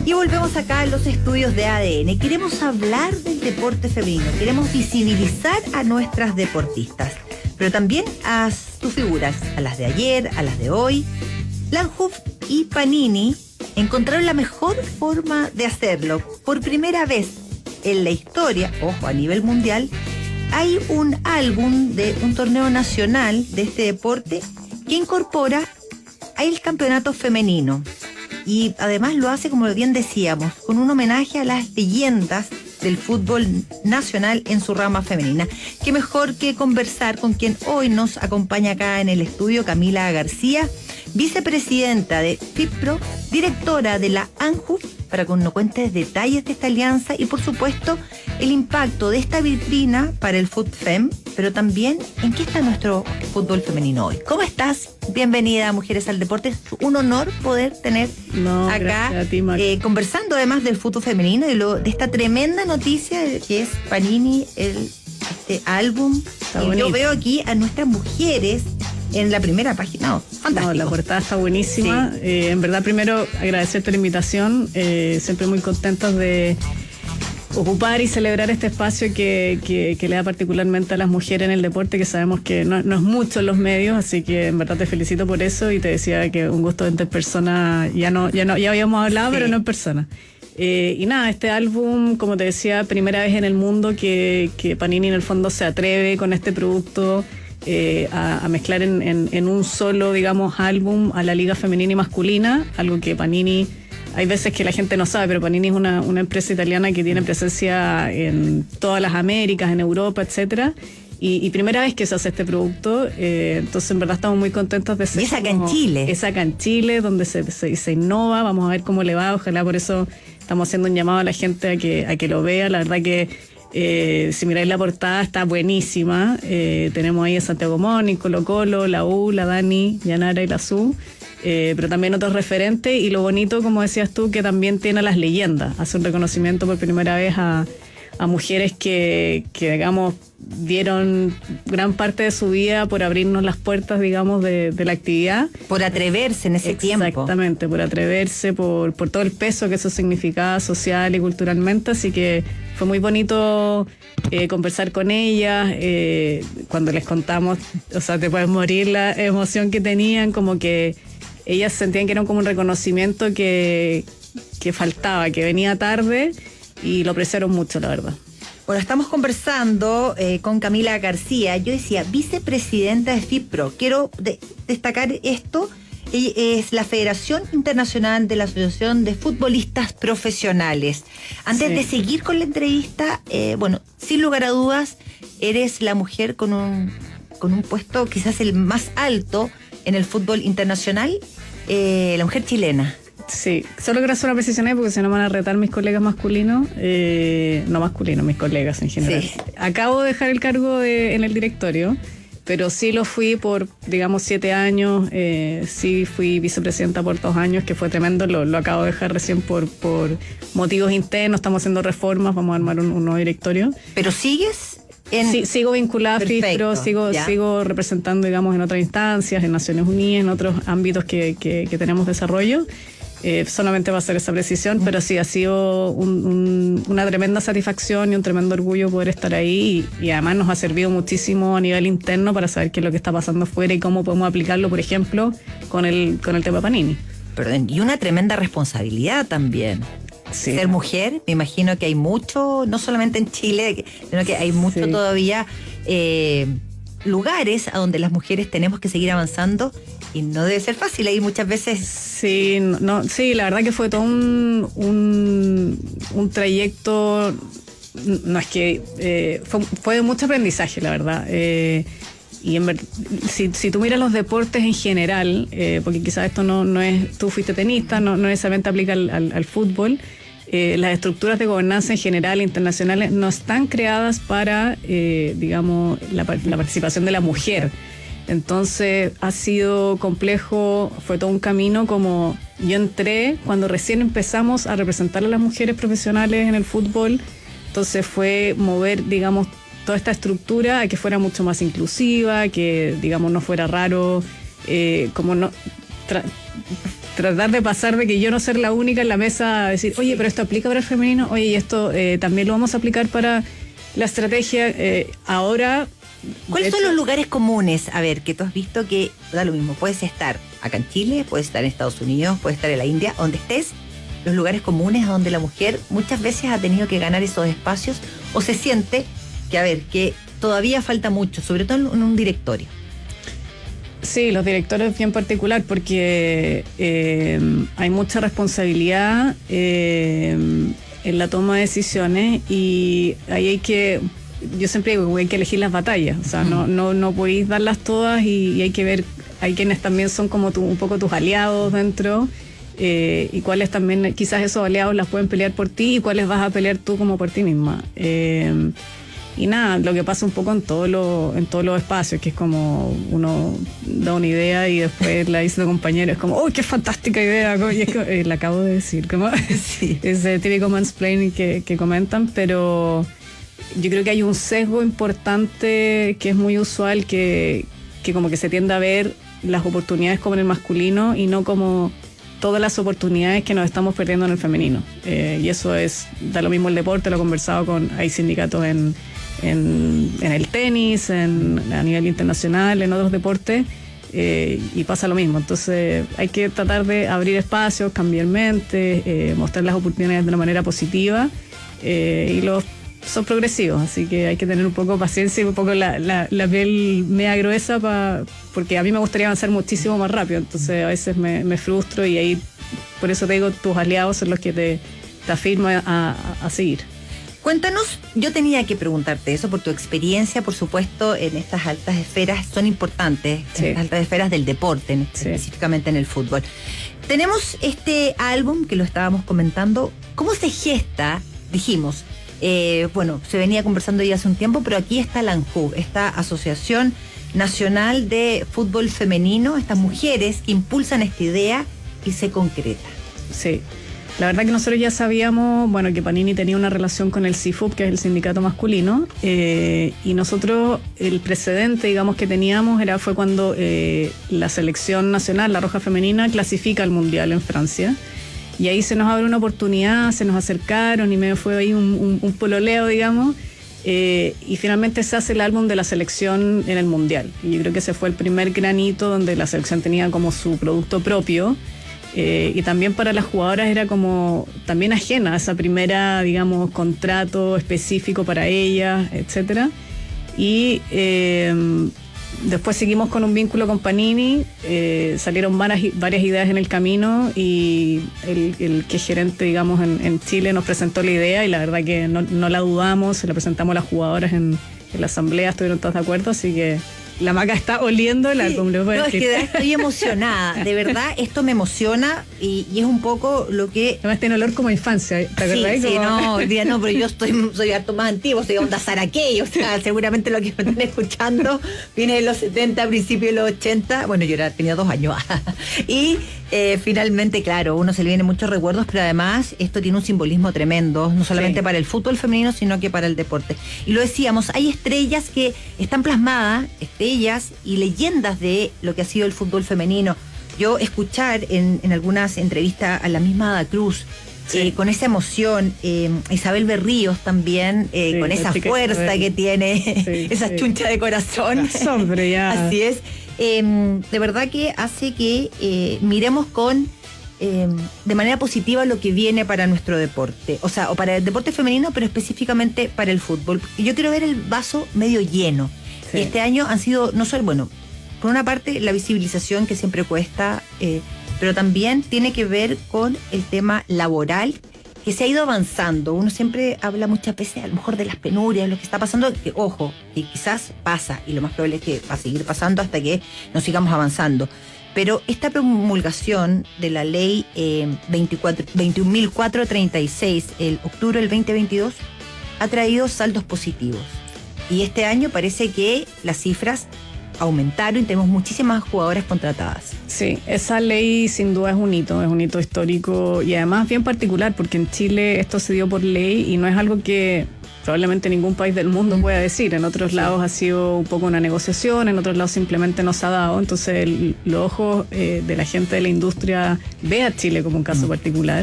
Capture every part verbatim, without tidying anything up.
Y volvemos acá a los estudios de A D N. Queremos hablar del deporte femenino, queremos visibilizar a nuestras deportistas, pero también a sus figuras, a las de ayer, a las de hoy. Lanhuf y Panini encontraron la mejor forma de hacerlo. Por primera vez en la historia, ojo, a nivel mundial, hay un álbum de un torneo nacional de este deporte que incorpora el campeonato femenino. Y además lo hace, como bien decíamos, con un homenaje a las leyendas del fútbol nacional en su rama femenina. Qué mejor que conversar con quien hoy nos acompaña acá en el estudio, Camila García, vicepresidenta de FIPPRO, directora de la ANJUF, para que nos cuentes detalles de esta alianza y, por supuesto, el impacto de esta vitrina para el FUTFEM, pero también en qué está nuestro fútbol femenino hoy. ¿Cómo estás? Bienvenida a Mujeres al Deporte. Es un honor poder tener no, acá, ti, eh, conversando además del fútbol femenino y de, lo, de esta tremenda noticia que es Panini, el, este álbum. Está y bonito. Yo veo aquí a nuestras mujeres en la primera página. No, fantástico. No, la portada está buenísima. Sí. Eh, en verdad, primero, agradecerte la invitación. Eh, siempre muy contentos de ocupar y celebrar este espacio que, que, que le da particularmente a las mujeres en el deporte, que sabemos que no, no es mucho en los medios, así que en verdad te felicito por eso y te decía que un gusto verte en persona. Ya no, ya no, ya habíamos hablado, sí, pero no en persona. Eh, y nada, este álbum, como te decía, primera vez en el mundo que, que Panini en el fondo se atreve con este producto Eh, a, a mezclar en, en, en un solo, digamos, álbum a la liga femenina y masculina, algo que Panini, hay veces que la gente no sabe, pero Panini es una, una empresa italiana que tiene presencia en todas las Américas, en Europa, etcétera. Y, y primera vez que se hace este producto, eh, entonces en verdad estamos muy contentos de ser. Y es acá en Chile. Es acá en Chile, donde se, se, se innova, vamos a ver cómo le va, ojalá por eso estamos haciendo un llamado a la gente a que, a que lo vea, la verdad que Eh, si miráis la portada está buenísima. Eh, tenemos ahí a Santiago Morning, Colo Colo, la U, la Dani, Yanara y la Su, eh, pero también otros referentes. Y lo bonito, como decías tú, que también tiene a las leyendas. Hace un reconocimiento por primera vez a, a mujeres que, que, digamos, dieron gran parte de su vida por abrirnos las puertas, digamos, de, de la actividad. Por atreverse en ese tiempo. Exactamente, por atreverse, por, por todo el peso que eso significaba social y culturalmente. Así que fue muy bonito eh, conversar con ellas. Eh, cuando les contamos, o sea, te puedes morir la emoción que tenían, como que ellas sentían que era como un reconocimiento que, que faltaba, que venía tarde, y lo apreciaron mucho, la verdad. Bueno, estamos conversando eh, con Camila García. Yo decía, vicepresidenta de FIPPRO. Quiero de- destacar esto. Ella es la Federación Internacional de la Asociación de Futbolistas Profesionales. Antes sí. de seguir con la entrevista, eh, bueno, sin lugar a dudas, eres la mujer con un, con un puesto quizás el más alto en el fútbol internacional, eh, la mujer chilena. Sí, solo quiero hacer una precisión ahí porque si no me van a retar mis colegas masculinos, eh, no masculinos, mis colegas en general. Sí. Acabo de dejar el cargo de, en el directorio, pero sí lo fui por, digamos, siete años, eh, sí fui vicepresidenta por dos años, que fue tremendo, lo, lo acabo de dejar recién por, por motivos internos, estamos haciendo reformas, vamos a armar un, un nuevo directorio. ¿Pero sigues? En... Sí, sigo vinculada a FIPPRO, sigo, sigo representando, digamos, en otras instancias, en Naciones Unidas, en otros ámbitos que, que, que tenemos desarrollo. Eh, solamente va a ser esa precisión, pero sí ha sido un, un, una tremenda satisfacción y un tremendo orgullo poder estar ahí, y, y además nos ha servido muchísimo a nivel interno para saber qué es lo que está pasando afuera y cómo podemos aplicarlo, por ejemplo, con el, con el tema Panini. Perdón, y una tremenda responsabilidad también. Sí. Ser mujer, me imagino que hay mucho, no solamente en Chile, sino que hay mucho sí. todavía eh, lugares a donde las mujeres tenemos que seguir avanzando. Y no debe ser fácil, ahí muchas veces. Sí, no, sí, la verdad que fue todo un, un, un trayecto, no es que, eh, fue, fue de mucho aprendizaje, la verdad. Eh, y en ver, si, si tú miras los deportes en general, eh, porque quizás esto no, no es, tú fuiste tenista, no, no necesariamente aplica al, al, al fútbol, eh, las estructuras de gobernanza en general, internacionales, no están creadas para, eh, digamos, la, la participación de la mujer. Entonces ha sido complejo, fue todo un camino. Como yo entré cuando recién empezamos a representar a las mujeres profesionales en el fútbol, entonces fue mover, digamos, toda esta estructura a que fuera mucho más inclusiva, que, digamos, no fuera raro, eh, como no tra- tratar de pasar de que yo no ser la única en la mesa a decir, oye, pero esto aplica para el femenino, oye, y esto eh, también lo vamos a aplicar para la estrategia. Eh, ahora... ¿Cuáles son los lugares comunes? A ver, que tú has visto que da lo mismo. Puedes estar acá en Chile, puedes estar en Estados Unidos, puedes estar en la India, donde estés, los lugares comunes a donde la mujer muchas veces ha tenido que ganar esos espacios o se siente que, a ver, que todavía falta mucho, sobre todo en un directorio. Sí, los directores bien particular porque eh, hay mucha responsabilidad eh, en la toma de decisiones y ahí hay que, yo siempre digo, hay que elegir las batallas, o sea, no, no, no podéis darlas todas y, y hay que ver, hay quienes también son como tu, un poco tus aliados dentro eh, y cuáles también, quizás esos aliados las pueden pelear por ti y cuáles vas a pelear tú como por ti misma. Eh, Y nada, lo que pasa un poco en todos los en todos los espacios, que es como uno da una idea y después la dice tu compañero, es como, ¡uy, qué fantástica idea! Y es como, eh, la acabo de decir, como sí. Ese típico mansplaining que, que comentan, pero yo creo que hay un sesgo importante que es muy usual, que, que como que se tiende a ver las oportunidades como en el masculino y no como todas las oportunidades que nos estamos perdiendo en el femenino. Eh, y eso es, da lo mismo el deporte, lo he conversado con, hay sindicatos en En, en el tenis, en, a nivel internacional, en otros deportes, eh, y pasa lo mismo. Entonces hay que tratar de abrir espacios, cambiar mentes, eh, mostrar las oportunidades de una manera positiva, eh, y los son progresivos, así que hay que tener un poco de paciencia y un poco la, la, la piel media gruesa, pa, porque a mí me gustaría avanzar muchísimo más rápido, entonces a veces me, me frustro y ahí, por eso te digo, tus aliados son los que te, te afirman a, a, a seguir. Cuéntanos, yo tenía que preguntarte eso por tu experiencia, por supuesto, en estas altas esferas, son importantes, sí. En estas altas esferas del deporte, en, sí. Específicamente en el fútbol. Tenemos este álbum que lo estábamos comentando, ¿cómo se gesta? Dijimos, eh, bueno, se venía conversando ya hace un tiempo, pero aquí está la ANJUF, esta Asociación Nacional de Fútbol Femenino, estas mujeres que impulsan esta idea y se concreta. Sí. La verdad que nosotros ya sabíamos, bueno, que Panini tenía una relación con el C I F U B, que es el sindicato masculino, eh, y nosotros, el precedente, digamos, que teníamos era fue cuando eh, la selección nacional, la Roja Femenina, clasifica al Mundial en Francia, y ahí se nos abre una oportunidad, se nos acercaron y me fue ahí un, un, un pololeo, digamos, eh, y finalmente se hace el álbum de la selección en el Mundial. Y yo creo que ese fue el primer granito donde la selección tenía como su producto propio. Eh, y también para las jugadoras era como también ajena a esa primera, digamos, contrato específico para ellas, etcétera. Y eh, después seguimos con un vínculo con Panini, eh, salieron varias, varias ideas en el camino y el, el que es gerente, digamos, en, en Chile nos presentó la idea y la verdad que no, no la dudamos, se la presentamos a las jugadoras en, en la asamblea, estuvieron todas de acuerdo, así que la Maca está oliendo el álbum. Sí, no, es que estoy emocionada, de verdad, esto me emociona y, y es un poco lo que... Además tiene olor como infancia, ¿te acuerdas? Sí, sí, como... no, hoy día no, pero yo estoy, soy harto más antiguo, soy onda Saraquey, o sea, seguramente lo que me están escuchando viene de los setenta, principios de los ochenta, bueno, yo era, tenía dos años, y eh, finalmente, claro, uno se le vienen muchos recuerdos, pero además esto tiene un simbolismo tremendo, no solamente sí. Para el fútbol femenino, sino que para el deporte. Y lo decíamos, hay estrellas que están plasmadas, estrellas y leyendas de lo que ha sido el fútbol femenino. Yo escuchar en, en algunas entrevistas a la misma Ada Cruz, sí. eh, con esa emoción, eh, Isabel Berríos también, eh, sí, con esa fuerza que tiene, sí, esa sí. chuncha de corazón. Hombre, ya. Así es. Eh, de verdad que hace que eh, miremos con eh, de manera positiva lo que viene para nuestro deporte, o sea, o para el deporte femenino, pero específicamente para el fútbol. Yo quiero ver el vaso medio lleno. Sí. Y este año han sido, no solo, bueno, por una parte la visibilización que siempre cuesta, eh, pero también tiene que ver con el tema laboral que se ha ido avanzando. Uno siempre habla muchas veces a lo mejor de las penurias, lo que está pasando, que ojo, que quizás pasa y lo más probable es que va a seguir pasando hasta que nos sigamos avanzando. Pero esta promulgación de la ley eh, veintiún mil cuatrocientos treinta y seis, el octubre del veinte veintidós, ha traído saldos positivos. Y este año parece que las cifras aumentaron y tenemos muchísimas jugadoras contratadas. Sí, esa ley sin duda es un hito, es un hito histórico y además bien particular porque en Chile esto se dio por ley y no es algo que probablemente ningún país del mundo pueda decir. En otros lados ha sido un poco una negociación, en otros lados simplemente no se ha dado. Entonces el, los ojos eh, de la gente de la industria ve a Chile como un caso mm. particular.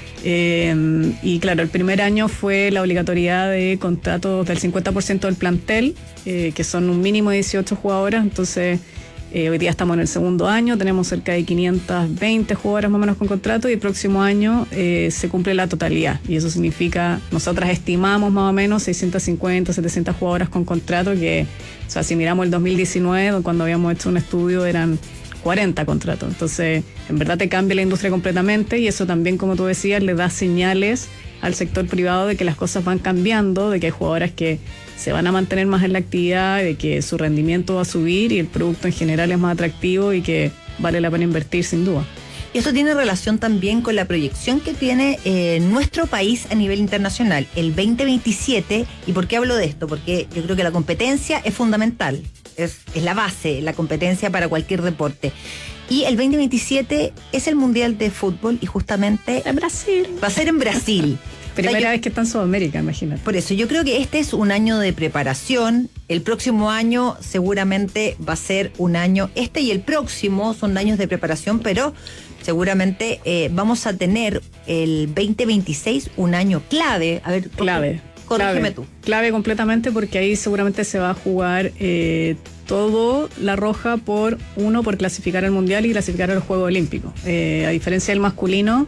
Eh, y claro, el primer año fue la obligatoriedad de contratos del cincuenta por ciento del plantel, eh, que son un mínimo de dieciocho jugadoras. Entonces eh, hoy día estamos en el segundo año, tenemos cerca de quinientas veinte jugadoras más o menos con contrato, y el próximo año eh, se cumple la totalidad, y eso significa, nosotras estimamos más o menos seiscientas cincuenta, setecientas jugadoras con contrato, que, o sea, si miramos el dos mil diecinueve, cuando habíamos hecho un estudio, eran cuarenta contratos. Entonces, en verdad te cambia la industria completamente, y eso también, como tú decías, le da señales al sector privado de que las cosas van cambiando, de que hay jugadoras que se van a mantener más en la actividad, de que su rendimiento va a subir y el producto en general es más atractivo y que vale la pena invertir sin duda. Y eso tiene relación también con la proyección que tiene eh, nuestro país a nivel internacional, el veinte veintisiete. ¿Y por qué hablo de esto? Porque yo creo que la competencia es fundamental, es, es la base, la competencia para cualquier deporte. Y el veinte veintisiete es el Mundial de Fútbol, y justamente en Brasil. Va a ser en Brasil. Primera o sea, yo, vez que está en Sudamérica, imagínate. Por eso, yo creo que este es un año de preparación. El próximo año seguramente va a ser un año, este y el próximo son años de preparación, pero seguramente eh, vamos a tener el veinte veintiséis un año clave. A ver, clave. Corrígeme clave, tú. Clave completamente, porque ahí seguramente se va a jugar eh, todo la roja por uno, por clasificar al Mundial y clasificar a los Juegos Olímpicos. Eh, a diferencia del masculino,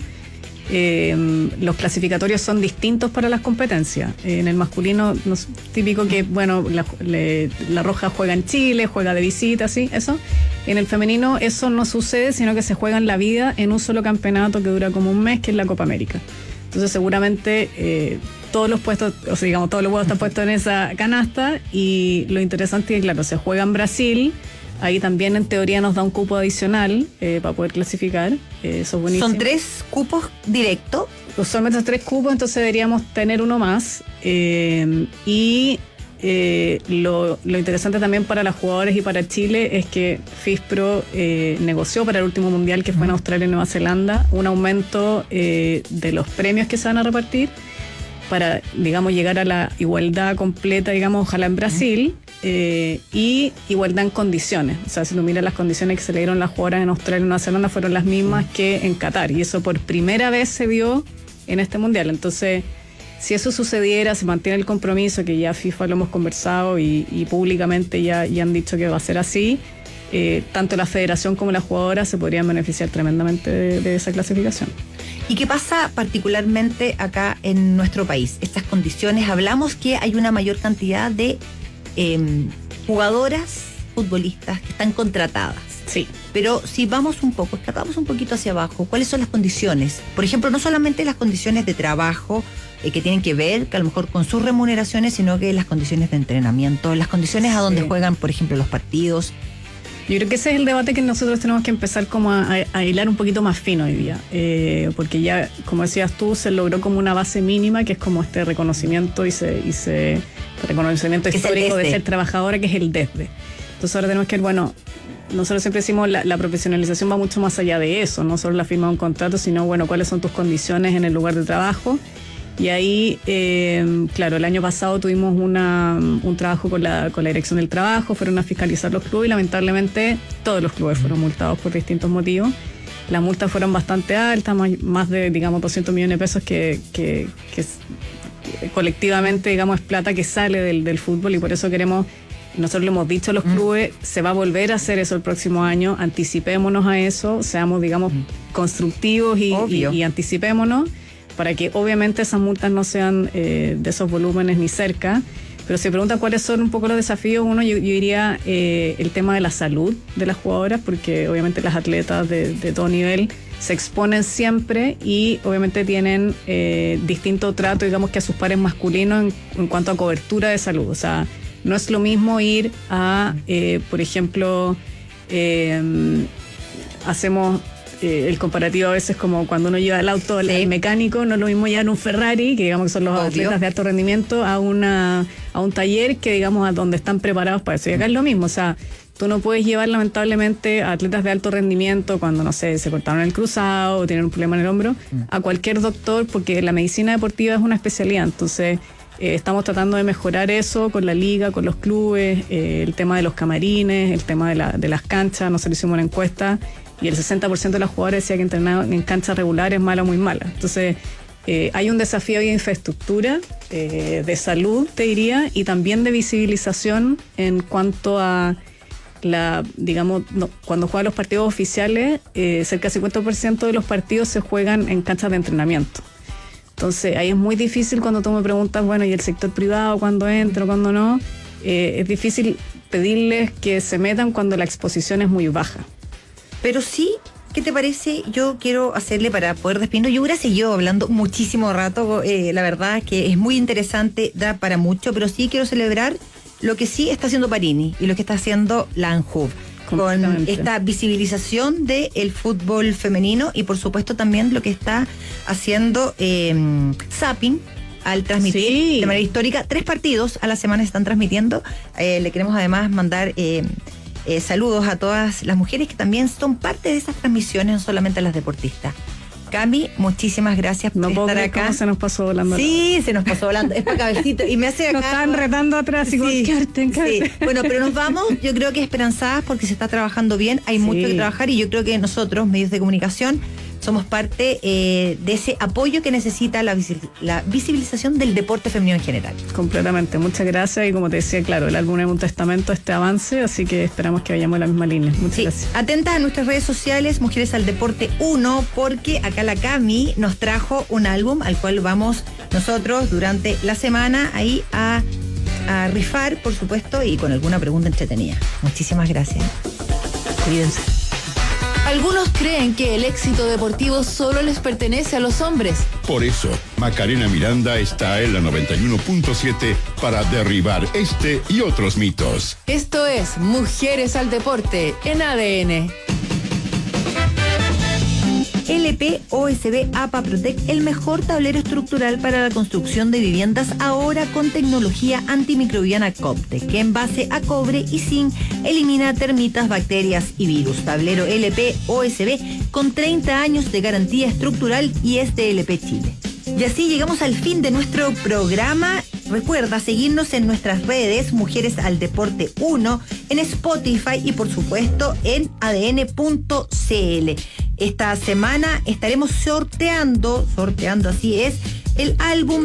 Eh, los clasificatorios son distintos para las competencias. Eh, en el masculino, no es típico que, bueno, la, le, la roja juega en Chile, juega de visita, ¿sí? Eso. En el femenino eso no sucede, sino que se juega en la vida en un solo campeonato que dura como un mes, que es la Copa América. Entonces seguramente eh, todos los puestos, o sea, digamos, todos los huevos están puestos en esa canasta, y lo interesante es que, claro, se juega en Brasil. Ahí también en teoría nos da un cupo adicional eh, para poder clasificar. Eh, eso es buenísimo. ¿Son tres cupos directos? Usualmente son tres cupos, entonces deberíamos tener uno más. Eh, y eh, lo, lo interesante también para las jugadoras y para Chile es que FISPRO eh, negoció para el último mundial, que fue en Australia y Nueva Zelanda, un aumento eh, de los premios que se van a repartir para, digamos, llegar a la igualdad completa, digamos, ojalá en Brasil. Eh, y igualdad en condiciones. O sea, si tú miras las condiciones que se le dieron las jugadoras en Australia y Nueva Zelanda, fueron las mismas que en Qatar, y eso por primera vez se dio en este mundial. Entonces, si eso sucediera, se mantiene el compromiso, que ya FIFA lo hemos conversado y, y públicamente ya, ya han dicho que va a ser así, eh, tanto la federación como las jugadoras se podrían beneficiar tremendamente de, de esa clasificación. ¿Y qué pasa particularmente acá en nuestro país? Estas condiciones, hablamos que hay una mayor cantidad de Eh, jugadoras, futbolistas que están contratadas. Sí. Pero si vamos un poco, escapamos un poquito hacia abajo, ¿cuáles son las condiciones? Por ejemplo, no solamente las condiciones de trabajo eh, que tienen que ver, que a lo mejor con sus remuneraciones, sino que las condiciones de entrenamiento, las condiciones a donde sí. juegan, por ejemplo, los partidos. Yo creo que ese es el debate que nosotros tenemos que empezar como a, a, a hilar un poquito más fino hoy día, eh, porque ya, como decías tú, se logró como una base mínima, que es como este reconocimiento y se, y se reconocimiento histórico de ser trabajadora, que es el desde. Entonces ahora tenemos que ver, bueno, nosotros siempre decimos la, la profesionalización va mucho más allá de eso, no solo la firma de un contrato, sino, bueno, cuáles son tus condiciones en el lugar de trabajo. Y ahí, eh, claro, el año pasado tuvimos una, un trabajo con la, con la dirección del trabajo, fueron a fiscalizar los clubes y lamentablemente todos los clubes fueron multados por distintos motivos. Las multas fueron bastante altas, más, más de, digamos, doscientos millones de pesos que, que, que colectivamente, digamos, es plata que sale del, del fútbol, y por eso queremos, nosotros le hemos dicho a los clubes, mm. se va a volver a hacer eso el próximo año, anticipémonos a eso, seamos, digamos, mm. constructivos y, y, y anticipémonos, para que obviamente esas multas no sean eh, de esos volúmenes ni cerca. Pero si preguntan cuáles son un poco los desafíos, uno, yo, yo diría eh, el tema de la salud de las jugadoras, porque obviamente las atletas de, de todo nivel se exponen siempre y obviamente tienen eh, distinto trato, digamos, que a sus pares masculinos en, en cuanto a cobertura de salud. O sea, no es lo mismo ir a, eh, por ejemplo, eh, hacemos... Eh, el comparativo a veces como cuando uno lleva el auto al sí. mecánico, no es lo mismo llevar en un Ferrari, que digamos que son los Obvio. atletas de alto rendimiento, a una a un taller que digamos a donde están preparados para eso. Y acá es lo mismo, o sea, tú no puedes llevar lamentablemente a atletas de alto rendimiento cuando, no sé, se cortaron el cruzado o tienen un problema en el hombro, mm. a cualquier doctor, porque la medicina deportiva es una especialidad. Entonces Eh, estamos tratando de mejorar eso con la liga, con los clubes, eh, el tema de los camarines, el tema de, la, de las canchas. Nosotros hicimos una encuesta y el sesenta por ciento de las jugadoras decía que entrenar en canchas regulares es mala o muy mala. Entonces, eh, hay un desafío de infraestructura, eh, de salud, te diría, y también de visibilización en cuanto a la, digamos, no, cuando juegan los partidos oficiales, eh, cerca del cincuenta por ciento de los partidos se juegan en canchas de entrenamiento. Entonces, ahí es muy difícil cuando tú me preguntas, bueno, ¿y el sector privado cuándo entra o cuándo no? Eh, es difícil pedirles que se metan cuando la exposición es muy baja. Pero sí, ¿qué te parece? Yo quiero hacerle para poder despedirnos. Yo hubiera seguido hablando muchísimo rato, eh, la verdad es que es muy interesante, da para mucho, pero sí quiero celebrar lo que sí está haciendo Parini y lo que está haciendo la ANJUV, con esta visibilización del fútbol femenino y por supuesto también lo que está haciendo eh, Zapping al transmitir sí. de manera histórica. Tres partidos a la semana se están transmitiendo. Eh, le queremos además mandar eh, eh, saludos a todas las mujeres que también son parte de esas transmisiones, no solamente a las deportistas. Cami, muchísimas gracias por no estar puedo acá. ¿Cómo se nos pasó volando? Sí, se nos pasó volando. Es para cabecito. Y me hace acá. Nos están retando atrás y sí, encarte, encarte. Sí. Bueno, pero nos vamos, yo creo que esperanzadas porque se está trabajando bien. Hay sí. mucho que trabajar y yo creo que nosotros, medios de comunicación, somos parte eh, de ese apoyo que necesita la, visi- la visibilización del deporte femenino en general. Completamente, muchas gracias y como te decía, claro, el álbum es un testamento a este avance, así que esperamos que vayamos en la misma línea. Muchas sí. gracias. Atentas a nuestras redes sociales, Mujeres al Deporte uno, porque acá la Cami nos trajo un álbum al cual vamos nosotros durante la semana ahí a, a rifar, por supuesto, y con alguna pregunta entretenida. Muchísimas gracias. Cuídense. Algunos creen que el éxito deportivo solo les pertenece a los hombres. Por eso, Macarena Miranda está en la noventa y uno punto siete para derribar este y otros mitos. Esto es Mujeres al Deporte en A D N. L P O S B A P A Protect, el mejor tablero estructural para la construcción de viviendas, ahora con tecnología antimicrobiana Coptec, que en base a cobre y zinc elimina termitas, bacterias y virus. Tablero L P O S B con treinta años de garantía estructural y es de L P Chile. Y así llegamos al fin de nuestro programa. Recuerda seguirnos en nuestras redes, Mujeres al Deporte uno, en Spotify y por supuesto en A D N punto C L. Esta semana estaremos sorteando, sorteando así es, el álbum